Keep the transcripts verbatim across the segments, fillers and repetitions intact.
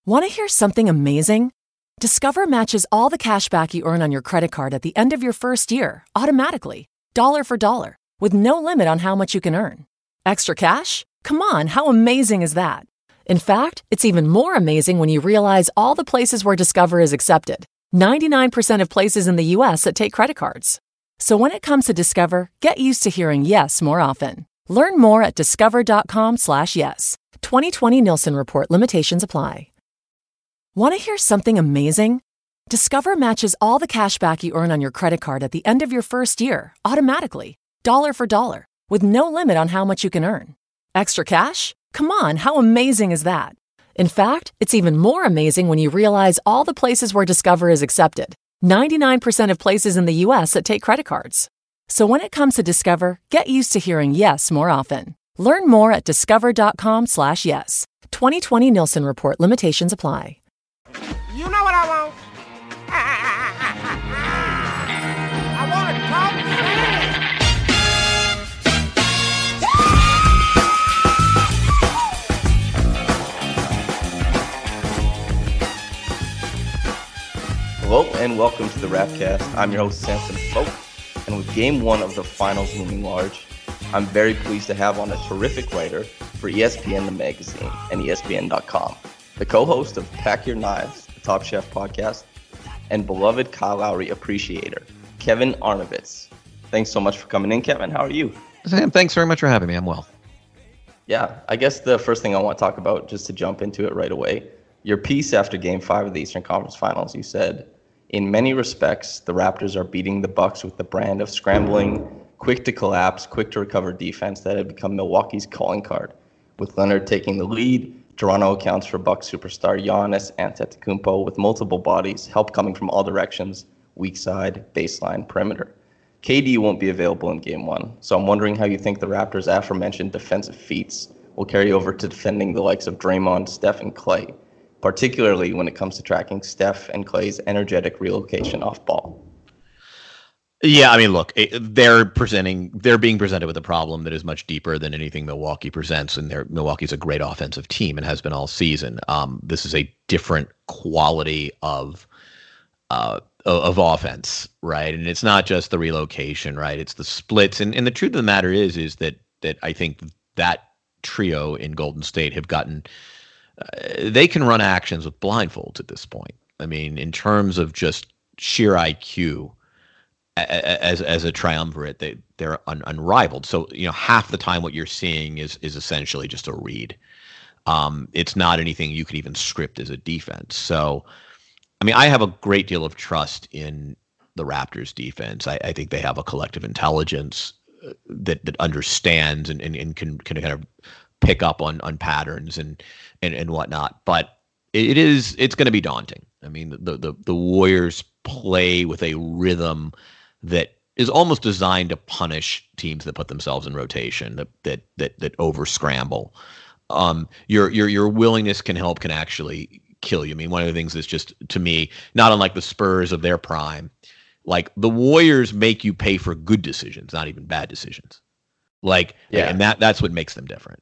Want to hear something amazing? Discover matches all the cash back you earn on your credit card at the end of your first year, automatically, dollar for dollar, with no limit on how much you can earn. Extra cash? Come on, how amazing is that? In fact, it's even more amazing when you realize all the places where Discover is accepted. ninety-nine percent of places in the U S that take credit cards. So when it comes to Discover, get used to hearing yes more often. Learn more at discover.com slash yes. twenty twenty Nielsen Report. Limitations apply. Want to hear something amazing? Discover matches all the cash back you earn on your credit card at the end of your first year, automatically, dollar for dollar, with no limit on how much you can earn. Extra cash? Come on, how amazing is that? In fact, it's even more amazing when you realize all the places where Discover is accepted. ninety-nine percent of places in the U S that take credit cards. So when it comes to Discover, get used to hearing yes more often. Learn more at discover.com slash yes. twenty twenty Nielsen Report. Limitations apply. You know what I want? I want to talk Hello and welcome to the Rapcast. I'm your host Samson Folk, and with game one of the finals looming large, I'm very pleased to have on a terrific writer for E S P N The Magazine and E S P N dot com, the co-host of Pack Your Knives, the Top Chef podcast, and beloved Kyle Lowry appreciator, Kevin Arnovitz. Thanks so much for coming in, Kevin. How are you? Sam, thanks very much for having me. I'm well. Yeah, I guess the first thing I want to talk about, just to jump into it right away, your piece after Game Five of the Eastern Conference Finals, you said, in many respects, the Raptors are beating the Bucks with the brand of scrambling, quick to collapse, quick to recover defense that had become Milwaukee's calling card. With Leonard taking the lead, Toronto accounts for Bucks superstar Giannis Antetokounmpo with multiple bodies, help coming from all directions, weak side, baseline, perimeter. K D won't be available in Game one, so I'm wondering how you think the Raptors' aforementioned defensive feats will carry over to defending the likes of Draymond, Steph, and Klay, particularly when it comes to tracking Steph and Klay's energetic relocation off ball. Yeah, I mean, look, they're presenting, they're being presented with a problem that is much deeper than anything Milwaukee presents, and Milwaukee's a great offensive team and has been all season. Um, this is a different quality of uh, of offense, right? And it's not just the relocation, right? It's the splits, and and the truth of the matter is, is that that I think that trio in Golden State have gotten. Uh, they can run actions with blindfolds at this point. I mean, in terms of just sheer I Q as as a triumvirate, they they're un, unrivaled. So you know, half the time what you're seeing is is essentially just a read. Um, it's not anything you could even script as a defense. So, I mean, I have a great deal of trust in the Raptors defense. I, I think they have a collective intelligence that that understands and, and, and can can kind of pick up on on patterns and and, and whatnot. But it is it's going to be daunting. I mean, the, the the Warriors play with a rhythm that is almost designed to punish teams that put themselves in rotation, that that that that over scramble. Um, your your your willingness can help can actually kill you. I mean, one of the things that's just, to me, not unlike the Spurs of their prime, like the Warriors make you pay for good decisions, not even bad decisions. Like, yeah. and that that's what makes them different.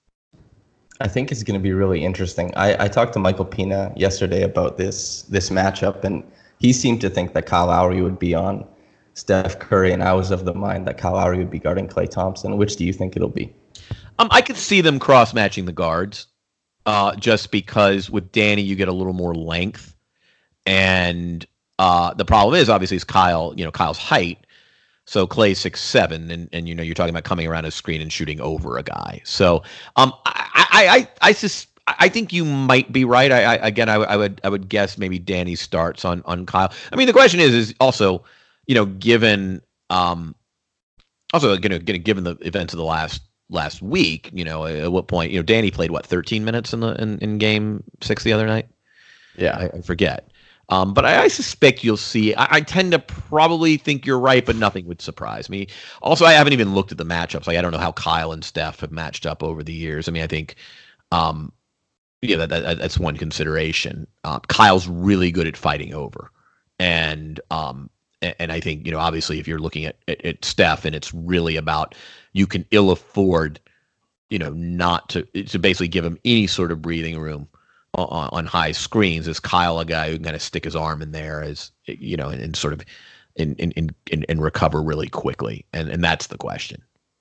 I think it's going to be really interesting. I, I talked to Michael Pina yesterday about this this matchup, and he seemed to think that Kyle Lowry would be on Steph Curry, and I was of the mind that Kyle Lowry would be guarding Klay Thompson. Which do you think it'll be? Um, I could see them cross-matching the guards, uh, just because with Danny you get a little more length, and uh, the problem is obviously is Kyle, you know, Kyle's height. So Klay's six seven, and, and you know you're talking about coming around a screen and shooting over a guy. So um, I I I I, sus- I think you might be right. I, I again I, I would I would guess maybe Danny starts on on Kyle. I mean, the question is is also, you know, given um also you know given the events of the last last week, you know, at what point, you know, Danny played what thirteen minutes in the in, in game six the other night. Yeah, I, I forget. Um, but I, I suspect you'll see. I, I tend to probably think you're right, but nothing would surprise me. Also, I haven't even looked at the matchups. Like, I don't know how Kyle and Steph have matched up over the years. I mean, I think, um, yeah, that, that, that's one consideration. Uh, Kyle's really good at fighting over, and um, and, and I think, you know, obviously, if you're looking at, at at Steph, and it's really about, you can ill afford, you know, not to to basically give him any sort of breathing room on, on high screens? Is Kyle a guy who can kind of stick his arm in there as you know and, and sort of in in, in in recover really quickly? And and that's the question.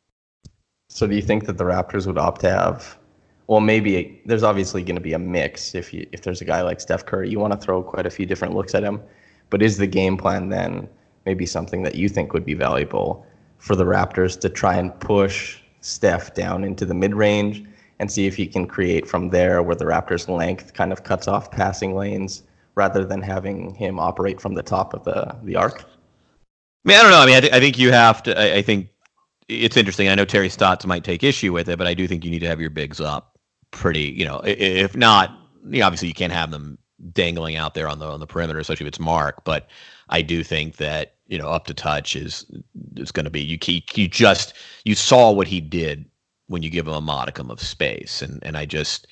So do you think that the Raptors would opt to have? Well, maybe there's obviously going to be a mix. If you if there's a guy like Steph Curry, you want to throw quite a few different looks at him. But is the game plan then maybe something that you think would be valuable for the Raptors to try and push Steph down into the mid-range and see if he can create from there where the Raptors' length kind of cuts off passing lanes rather than having him operate from the top of the, the arc? I mean, I don't know. I mean, I, th- I think you have to. I, I think it's interesting. I know Terry Stotts might take issue with it, but I do think you need to have your bigs up pretty, you know, if not, you know, obviously you can't have them dangling out there on the on the perimeter, especially if it's Mark. But I do think that, you know, up to touch is is going to be you. You just you saw what he did when you give him a modicum of space, and and I just,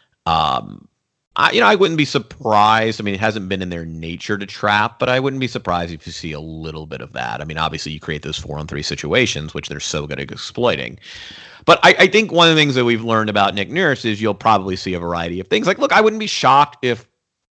um, I you know I wouldn't be surprised. I mean, it hasn't been in their nature to trap, but I wouldn't be surprised if you see a little bit of that. I mean, obviously you create those four on three situations, which they're so good at exploiting. But I, I think one of the things that we've learned about Nick Nurse is you'll probably see a variety of things. Like, look, I wouldn't be shocked if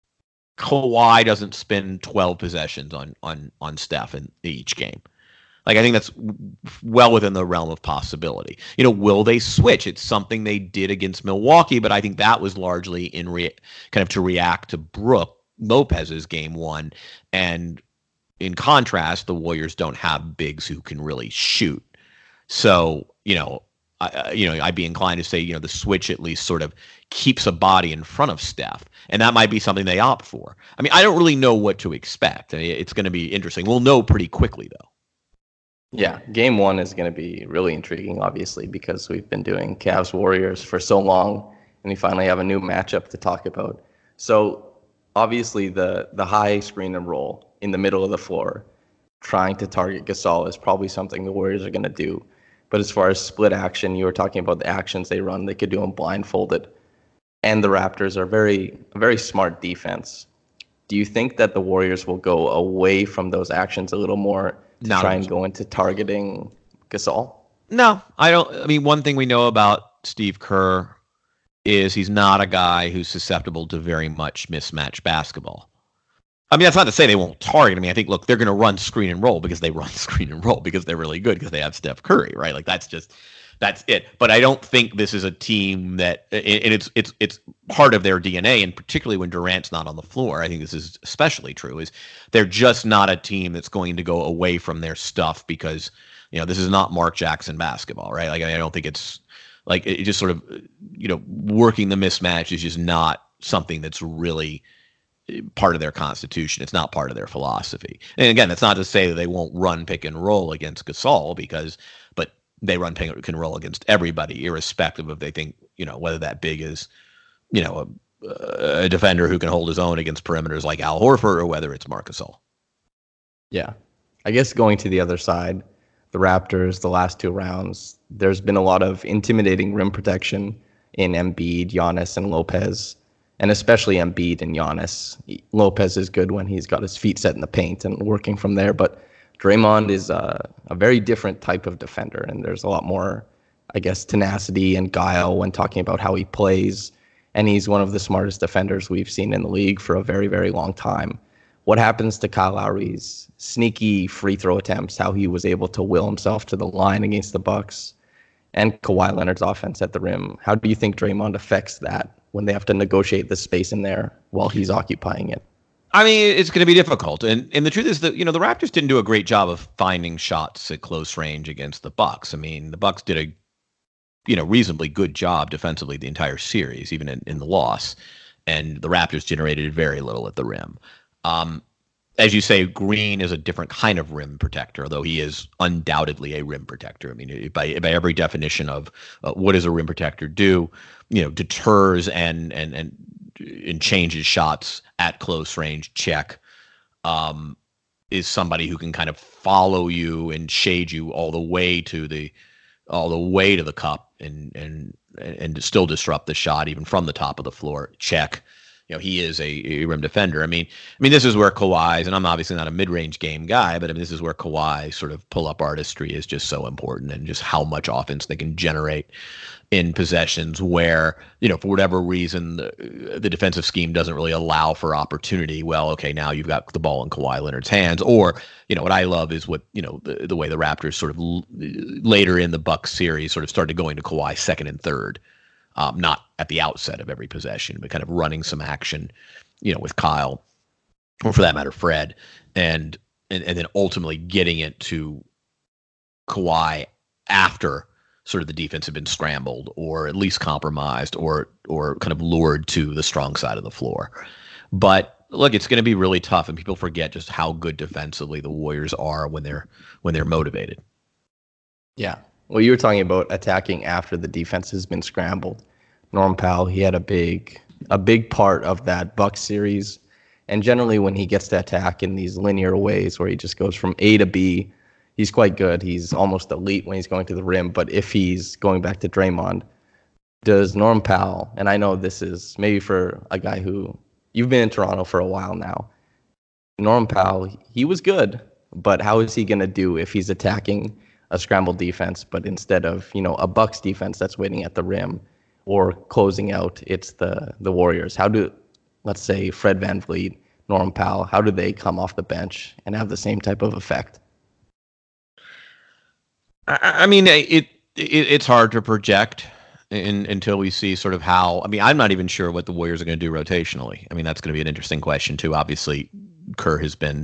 Kawhi doesn't spend twelve possessions on on on Steph in each game. Like, I think that's well within the realm of possibility. You know, will they switch? It's something they did against Milwaukee, but I think that was largely in re- kind of to react to Brook Lopez's game one. And in contrast, the Warriors don't have bigs who can really shoot. So, you know, I, you know, I'd be inclined to say, you know, the switch at least sort of keeps a body in front of Steph, and that might be something they opt for. I mean, I don't really know what to expect. I mean, it's going to be interesting. We'll know pretty quickly, though. Yeah, game one is going to be really intriguing, obviously, because we've been doing Cavs Warriors for so long, and we finally have a new matchup to talk about. So, obviously, the the high screen and roll in the middle of the floor, trying to target Gasol is probably something the Warriors are going to do. But as far as split action, you were talking about the actions they run. They could do them blindfolded. And the Raptors are very, very smart defense. Do you think that the Warriors will go away from those actions a little more to Not try and go into targeting Gasol? No, I don't. I mean, one thing we know about Steve Kerr is he's not a guy who's susceptible to very much mismatched basketball. I mean, that's not to say they won't target. I mean, I think, look, they're going to run screen and roll because they run screen and roll because they're really good because they have Steph Curry, right? Like, that's just, that's it. But I don't think this is a team that, and it's it's it's part of their D N A, and particularly when Durant's not on the floor, I think this is especially true, is they're just not a team that's going to go away from their stuff because, you know, this is not Mark Jackson basketball, right? Like, I don't think it's, like, it just sort of, you know, working the mismatch is just not something that's really part of their constitution. It's not part of their philosophy. And again, that's not to say that they won't run pick and roll against Gasol, because, but they run pick and roll against everybody, irrespective of they think, you know, whether that big is, you know, a, a defender who can hold his own against perimeters like Al Horford, or whether it's Marc Gasol. Yeah. I guess going to the other side, the Raptors, the last two rounds, there's been a lot of intimidating rim protection in Embiid, Giannis, and Lopez. And especially Embiid and Giannis. Lopez is good when he's got his feet set in the paint and working from there. But Draymond is a, a very different type of defender. And there's a lot more, I guess, tenacity and guile when talking about how he plays. And he's one of the smartest defenders we've seen in the league for a very, very long time. What happens to Kyle Lowry's sneaky free throw attempts, how he was able to will himself to the line against the Bucks, and Kawhi Leonard's offense at the rim? How do you think Draymond affects that when they have to negotiate the space in there while he's occupying it? I mean, it's going to be difficult. And and the truth is that, you know, the Raptors didn't do a great job of finding shots at close range against the Bucks. I mean, the Bucks did a, you know, reasonably good job defensively the entire series, even in, in the loss. And the Raptors generated very little at the rim. Um, as you say, Green is a different kind of rim protector, although he is undoubtedly a rim protector. I mean, by by every definition of uh, what does a rim protector do, you know, deters and and and and changes shots at close range. Check. Um, is somebody who can kind of follow you and shade you all the way to the all the way to the cup and and and still disrupt the shot even from the top of the floor. Check. you know, he is a, a rim defender. I mean, I mean, this is where Kawhi's, and I'm obviously not a mid-range game guy, but I mean, this is where Kawhi's sort of pull-up artistry is just so important, and just how much offense they can generate in possessions where, you know, for whatever reason, the, the defensive scheme doesn't really allow for opportunity. Well, okay, now you've got the ball in Kawhi Leonard's hands. Or, you know, what I love is what, you know, the, the way the Raptors sort of l- later in the Bucks series sort of started going to Kawhi second and third. Um, not at the outset of every possession, but kind of running some action, you know, with Kyle, or for that matter, Fred, and and, and then ultimately getting it to Kawhi after sort of the defense had been scrambled, or at least compromised, or or kind of lured to the strong side of the floor. But look, it's going to be really tough, and people forget just how good defensively the Warriors are when they're when they're motivated. Yeah. Well, you were talking about attacking after the defense has been scrambled. Norm Powell, he had a big a big part of that Bucks series. And generally when he gets to attack in these linear ways where he just goes from A to B, he's quite good. He's almost elite when he's going to the rim. But if he's going back to Draymond, does Norm Powell, and I know this is maybe for a guy who, you've been in Toronto for a while now, Norm Powell, he was good, but how is he going to do if he's attacking a scrambled defense, but instead of, you know, a Bucks defense that's waiting at the rim or closing out, it's the the Warriors? How do, let's say, Fred VanVleet, Norm Powell, how do they come off the bench and have the same type of effect? I, I mean, it, it it's hard to project in, until we see sort of how. I mean, I'm not even sure what the Warriors are going to do rotationally. I mean, that's going to be an interesting question too. Obviously, Kerr has been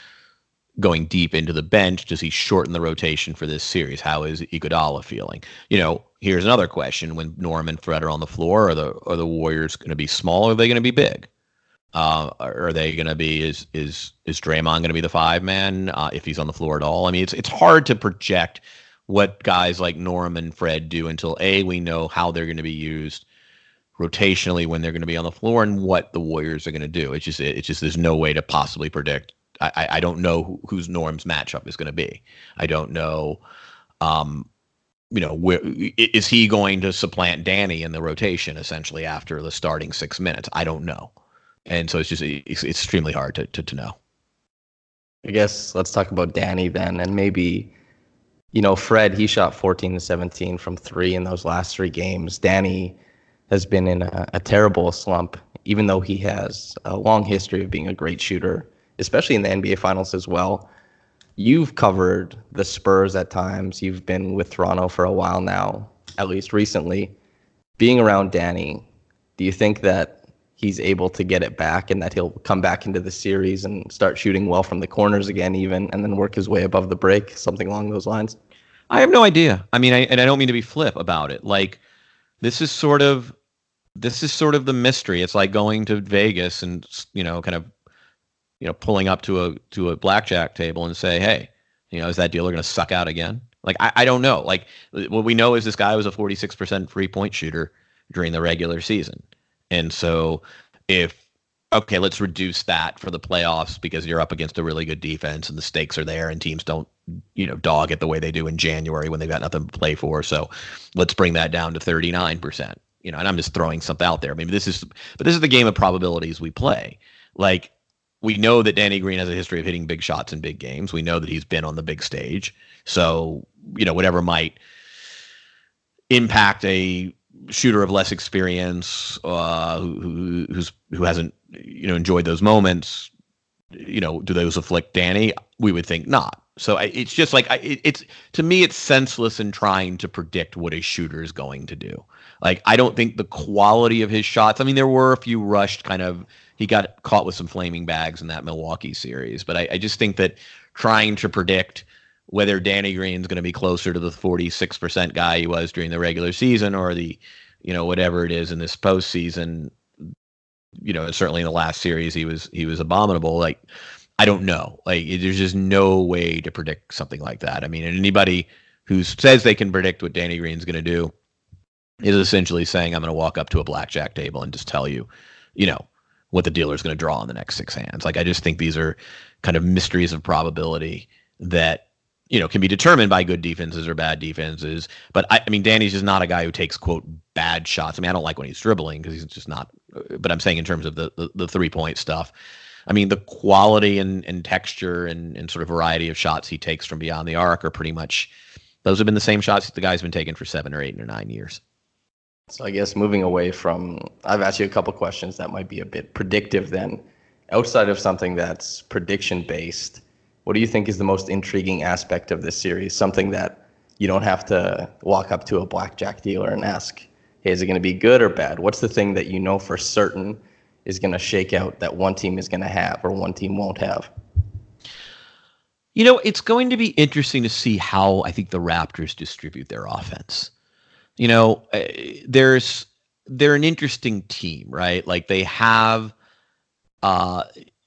going deep into the bench. Does he shorten the rotation for this series? How is Iguodala feeling? You know, here's another question: when Norm and Fred are on the floor, are the are the Warriors going to be small, or are they going to be big? Uh, are they going to be is is is Draymond going to be the five man uh, if he's on the floor at all? I mean, it's it's hard to project what guys like Norm and Fred do until A, we know how they're going to be used rotationally when they're going to be on the floor, and what the Warriors are going to do. It's just it's just there's no way to possibly predict. I, I don't know who, who's Norm's matchup is going to be. I don't know, um, you know, where is he going to supplant Danny in the rotation essentially after the starting six minutes? I don't know, and so it's just it's, it's extremely hard to, to to know. I guess let's talk about Danny then, and maybe, you know, Fred, he shot fourteen to seventeen from three in those last three games. Danny has been in a, a terrible slump, even though he has a long history of being a great shooter, especially in the N B A Finals as well. You've covered the Spurs at times. You've been with Toronto for a while now, at least recently. Being around Danny, do you think that he's able to get it back and that he'll come back into the series and start shooting well from the corners again even, and then work his way above the break, something along those lines? I have no idea. I mean, I, and I don't mean to be flip about it. Like, this is sort of, this is sort of the mystery. It's like going to Vegas and, you know, kind of, you know, pulling up to a to a blackjack table and say, hey, you know, is that dealer going to suck out again? Like, I, I don't know. Like, what we know is this guy was a forty-six percent free point shooter during the regular season. And so if, okay, let's reduce that for the playoffs because you're up against a really good defense and the stakes are there and teams don't, you know, dog it the way they do in January when they've got nothing to play for. So let's bring that down to thirty-nine percent, you know, and I'm just throwing something out there. I mean, this is, but this is the game of probabilities we play. Like, we know that Danny Green has a history of hitting big shots in big games. We know that he's been on the big stage. So, you know, whatever might impact a shooter of less experience, uh, who, who who's who hasn't, you know, enjoyed those moments, you know, do those afflict Danny? We would think not. So I, it's just like I, it, it's to me, it's senseless in trying to predict what a shooter is going to do. Like, I don't think the quality of his shots. I mean, there were a few rushed kind of. He got caught with some flaming bags in that Milwaukee series, but I, I just think that trying to predict whether Danny Green's going to be closer to the forty-six percent guy he was during the regular season or the, you know, whatever it is in this postseason, you know, certainly in the last series he was he was abominable. Like, I don't know. Like, there's just no way to predict something like that. I mean, anybody who says they can predict what Danny Green's going to do is essentially saying, I'm going to walk up to a blackjack table and just tell you, you know, what the dealer is going to draw in the next six hands. Like, I just think these are kind of mysteries of probability that, you know, can be determined by good defenses or bad defenses. But I, I mean, Danny's just not a guy who takes, quote, bad shots. I mean, I don't like when he's dribbling because he's just not but I'm saying in terms of the the, the three point stuff. I mean, the quality and, and texture and, and sort of variety of shots he takes from beyond the arc are pretty much, those have been the same shots that the guy's been taking for seven or eight or nine years. So I guess moving away from, I've asked you a couple questions that might be a bit predictive then. Outside of something that's prediction based, what do you think is the most intriguing aspect of this series? Something that you don't have to walk up to a blackjack dealer and ask, hey, is it going to be good or bad? What's the thing that you know for certain is going to shake out that one team is going to have or one team won't have? You know, it's going to be interesting to see how I think the Raptors distribute their offense. You know, there's they're an interesting team, right? Like they have, uh,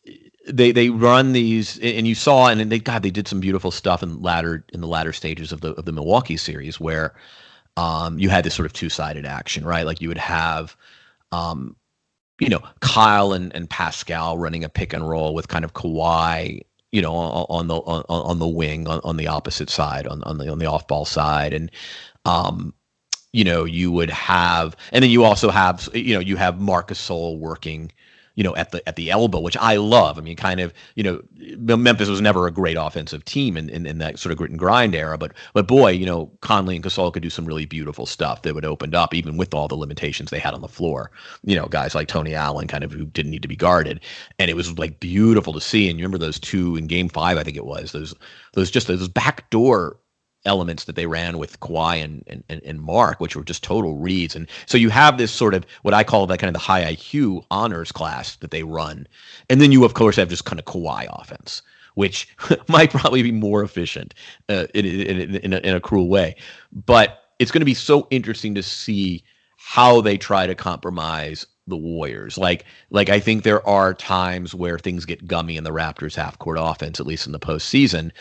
they they run these, and you saw, and they God, they did some beautiful stuff in latter in the latter stages of the of the Milwaukee series where um, you had this sort of two sided action, right? Like you would have. Um, you know, Kyle and, and Pascal running a pick and roll with kind of Kawhi, you know, on, on the on, on the wing on, on the opposite side, on, on the on the off ball side, and um, you know, you would have, and then you also have, you know, you have Marc Gasol working, you know, at the at the elbow, which I love. I mean, kind of, you know, Memphis was never a great offensive team in, in, in that sort of grit and grind era, but but boy, you know, Conley and Gasol could do some really beautiful stuff that would open up even with all the limitations they had on the floor. You know, guys like Tony Allen, kind of who didn't need to be guarded, and it was like beautiful to see. And you remember those two in Game Five, I think it was those those just those backdoor elements that they ran with Kawhi and, and and Mark, which were just total reads. And so you have this sort of what I call that kind of the high I Q honors class that they run. And then you, of course, have just kind of Kawhi offense, which might probably be more efficient uh, in, in, in, a, in a cruel way. But it's going to be so interesting to see how they try to compromise the Warriors. Like, like I think there are times where things get gummy in the Raptors half-court offense, at least in the postseason.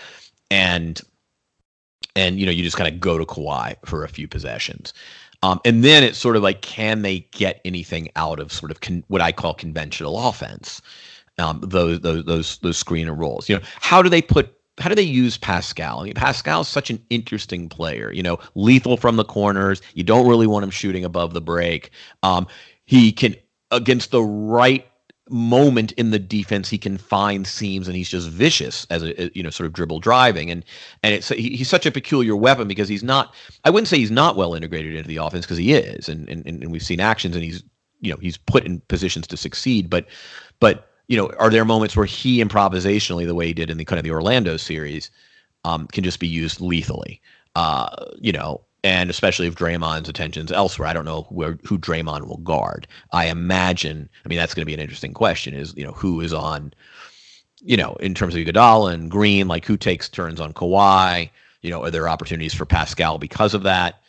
And And, you know, you just kind of go to Kawhi for a few possessions. Um, and then it's sort of like, can they get anything out of sort of con- what I call conventional offense? Um, those, those, those, those screen and rolls, you know, how do they put, how do they use Pascal? I mean, Pascal's such an interesting player, you know, lethal from the corners. You don't really want him shooting above the break. Um, he can, against the right moment in the defense, he can find seams, and he's just vicious as a, you know, sort of dribble driving, and and it's he, he's such a peculiar weapon because he's not, I wouldn't say he's not well integrated into the offense, because he is, and, and and we've seen actions, and he's, you know, he's put in positions to succeed, but but you know, are there moments where he improvisationally, the way he did in the kind of the Orlando series, um, can just be used lethally, uh, you know. And especially if Draymond's attention's elsewhere, I don't know where who Draymond will guard. I imagine, I mean, that's going to be an interesting question, is, you know, who is on, you know, in terms of Iguodala and Green, like who takes turns on Kawhi? You know, are there opportunities for Pascal because of that?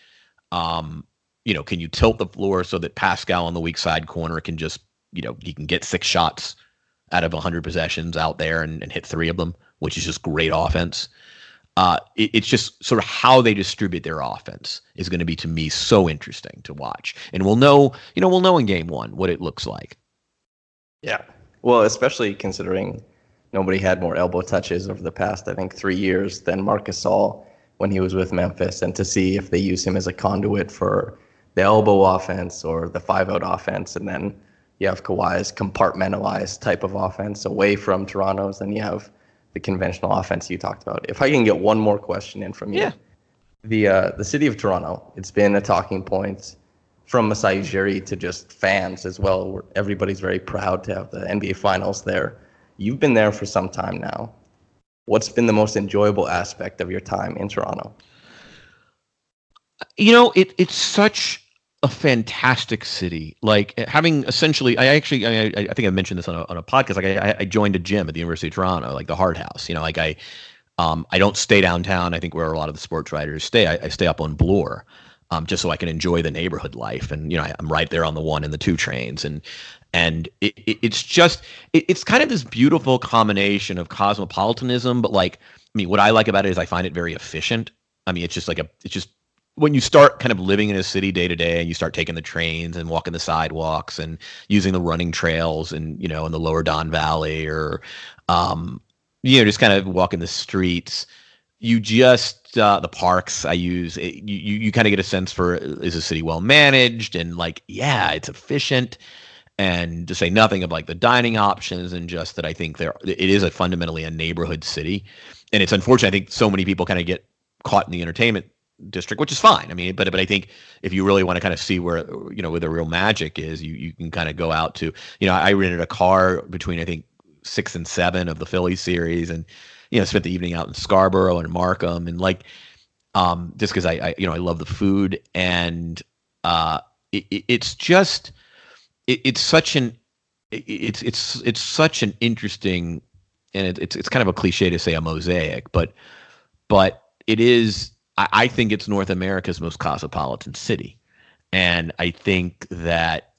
Um, you know, can you tilt the floor so that Pascal on the weak side corner can just, you know, he can get six shots out of one hundred possessions out there and, and hit three of them, which is just great offense. Uh, it, it's just sort of how they distribute their offense is going to be, to me, so interesting to watch. And we'll know, you know, we'll know in game one what it looks like. Yeah. Well, especially considering nobody had more elbow touches over the past, I think, three years than Marc Gasol when he was with Memphis, and to see if they use him as a conduit for the elbow offense or the five-out offense. And then you have Kawhi's compartmentalized type of offense away from Toronto's, and you have the conventional offense you talked about. If I can get one more question in from you. Yeah. The uh, the city of Toronto, it's been a talking point from Masai Ujiri to just fans as well, where everybody's very proud to have the N B A Finals there. You've been there for some time now. What's been the most enjoyable aspect of your time in Toronto? You know, it it's such a fantastic city. Like, having essentially, I actually, I, I think I mentioned this on a on a podcast. Like, I, I joined a gym at the University of Toronto, like the Hard House. You know, like I, um, I don't stay downtown. I think where a lot of the sports writers stay. I, I stay up on Bloor, um, just so I can enjoy the neighborhood life. And you know, I, I'm right there on the one and the two trains, and and it, it, it's just, it, it's kind of this beautiful combination of cosmopolitanism, but like, I mean, what I like about it is I find it very efficient. I mean, it's just like a, it's just. When you start kind of living in a city day to day, and you start taking the trains and walking the sidewalks and using the running trails, and, you know, in the lower Don Valley, or, um, you know, just kind of walking the streets, you just, uh, the parks I use, it, you, you kind of get a sense for, is the city well managed? And like, yeah, it's efficient. And to say nothing of like the dining options, and just that I think there it is a fundamentally a neighborhood city, and it's unfortunate. I think so many people kind of get caught in the entertainment district, which is fine. I mean, but but I think if you really want to kind of see where you know where the real magic is, you you can kind of go out to you know I rented a car between I think six and seven of the Philly series, and you know spent the evening out in Scarborough and Markham, and like um just because I, I you know I love the food, and uh it, it, it's just. It, it's such an it's it's it's such an interesting, and it, it's it's kind of a cliche to say a mosaic, but but it is. I, I think it's North America's most cosmopolitan city, and I think that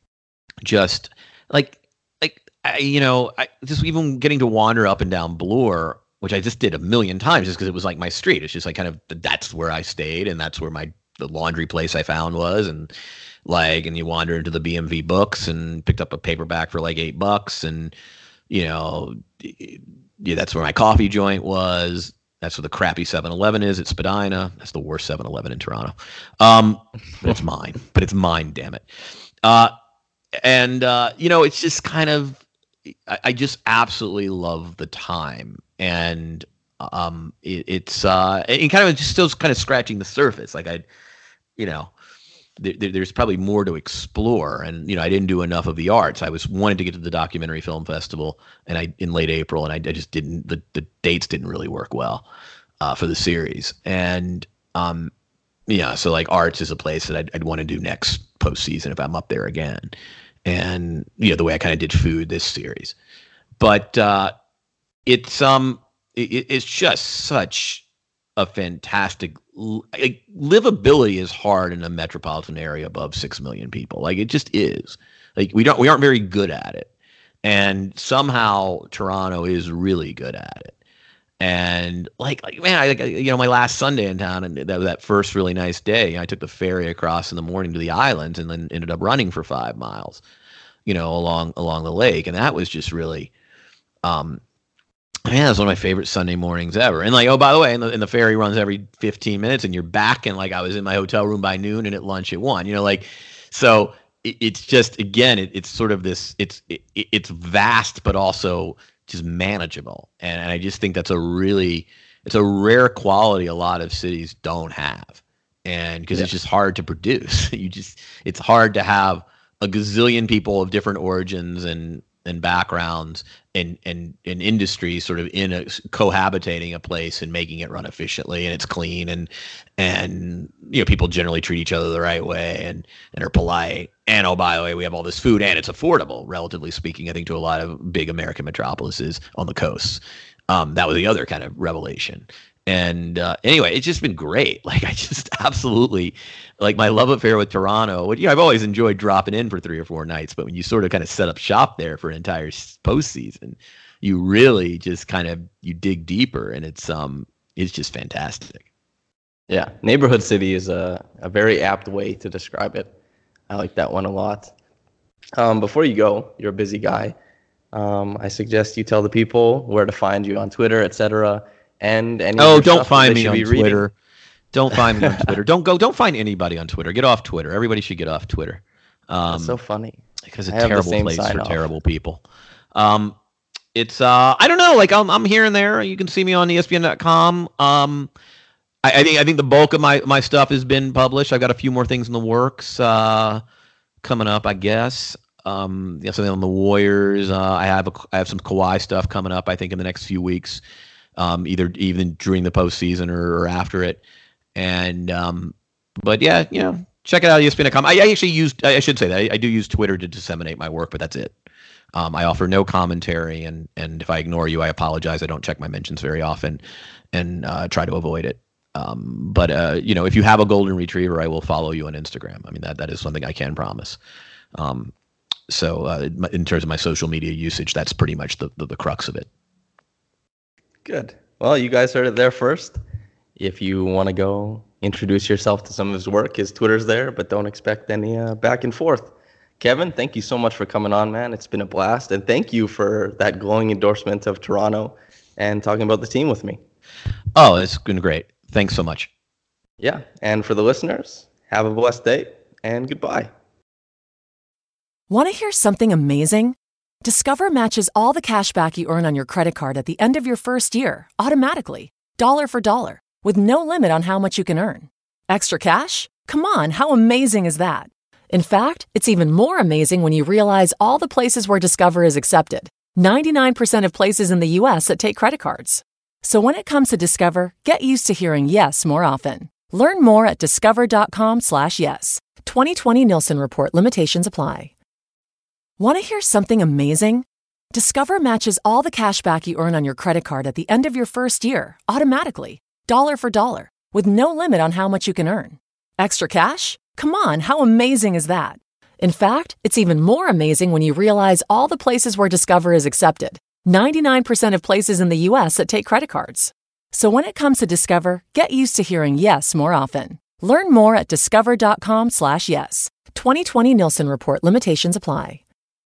just like like I, you know I just even getting to wander up and down Bloor, which I just did a million times just because it was like my street. It's just like kind of that's where I stayed, and that's where my the laundry place I found was, and. Like, and you wander into the B M V Books and picked up a paperback for like eight bucks. And, you know, yeah, that's where my coffee joint was. That's where the crappy seven eleven is at Spadina. That's the worst seven eleven in Toronto. Um, but it's mine, but it's mine, damn it. Uh, and, uh, you know, it's just kind of, I, I just absolutely love the time. And um, it, it's, uh, and kind of just still kind of scratching the surface. Like I, you know, There, there's probably more to explore, and you know I didn't do enough of the arts. I was wanted to get to the documentary film festival, and I in late April, and I, I just didn't. The, the dates didn't really work well uh, for the series, and um, yeah. So like arts is a place that I'd, I'd want to do next postseason if I'm up there again, and you know the way I kind of did food this series, but uh, it's um it, it's just such a fantastic like, livability is hard in a metropolitan area above six million people. Like it just is. Like we don't we aren't very good at it, and somehow Toronto is really good at it. And like like man, I you know my last Sunday in town, and that that first really nice day, I took the ferry across in the morning to the islands, and then ended up running for five miles, you know, along along the lake, and that was just really. Um, Yeah, it's one of my favorite Sunday mornings ever. And like, oh, by the way, and the, and the ferry runs every fifteen minutes, and you're back. And like, I was in my hotel room by noon, and at lunch at one. You know, like, so it, it's just again, it, it's sort of this. It's it, it's vast, but also just manageable. And, and I just think that's a really, it's a rare quality a lot of cities don't have. And because yeah. It's just hard to produce. You just, it's hard to have a gazillion people of different origins and. and backgrounds and, and, and industries sort of in a cohabitating a place and making it run efficiently, and it's clean, and, and, you know, people generally treat each other the right way and, and are polite. And, oh, by the way, we have all this food, and it's affordable, relatively speaking, I think, to a lot of big American metropolises on the coasts. Um, that was the other kind of revelation. And uh, anyway, it's just been great. Like, I just absolutely, like, my love affair with Toronto, which, you know, I've always enjoyed dropping in for three or four nights, but when you sort of kind of set up shop there for an entire postseason, you really just kind of, you dig deeper, and it's um, it's just fantastic. Yeah, neighborhood city is a, a very apt way to describe it. I like that one a lot. Um, before you go, you're a busy guy. Um, I suggest you tell the people where to find you on Twitter, et cetera. And any oh, don't find me on Twitter. Don't find me on Twitter. Don't go. Don't find anybody on Twitter. Get off Twitter. Everybody should get off Twitter. Um, That's so funny because it's a terrible place for off. terrible people. Um, it's uh, I don't know. Like I'm, I'm here and there. You can see me on E S P N dot com. Um, I, I think I think the bulk of my my stuff has been published. I've got a few more things in the works uh, coming up, I guess. Um, yeah, something on the Warriors. Uh, I have a, I have some Kawhi stuff coming up. I think in the next few weeks. Um, either even during the postseason or, or after it, and um, but yeah, you know, check it out, E S P N dot com. I, I actually used, I, I should say that I, I do use Twitter to disseminate my work, but that's it. Um, I offer no commentary, and and if I ignore you, I apologize. I don't check my mentions very often, and uh, try to avoid it. Um, but uh, you know, if you have a golden retriever, I will follow you on Instagram. I mean, that that is something I can promise. Um, so uh, in terms of my social media usage, that's pretty much the the, the crux of it. Good. Well, you guys heard it there first. If you want to go introduce yourself to some of his work, his Twitter's there, but don't expect any uh, back and forth. Kevin, thank you so much for coming on, man. It's been a blast. And thank you for that glowing endorsement of Toronto and talking about the team with me. Oh, it's been great. Thanks so much. Yeah. And for the listeners, have a blessed day and goodbye. Want to hear something amazing? Discover matches all the cash back you earn on your credit card at the end of your first year automatically, dollar for dollar, with no limit on how much you can earn. Extra cash? Come on, how amazing is that? In fact, it's even more amazing when you realize all the places where Discover is accepted. ninety-nine percent of places in the U S that take credit cards. So when it comes to Discover, get used to hearing yes more often. Learn more at discover.com slash yes. twenty twenty Nielsen Report limitations apply. Want to hear something amazing? Discover matches all the cash back you earn on your credit card at the end of your first year automatically, dollar for dollar, with no limit on how much you can earn. Extra cash? Come on, how amazing is that? In fact, it's even more amazing when you realize all the places where Discover is accepted. ninety-nine percent of places in the U S that take credit cards. So when it comes to Discover, get used to hearing yes more often. Learn more at discover.com slash yes. twenty twenty Nielsen Report limitations apply.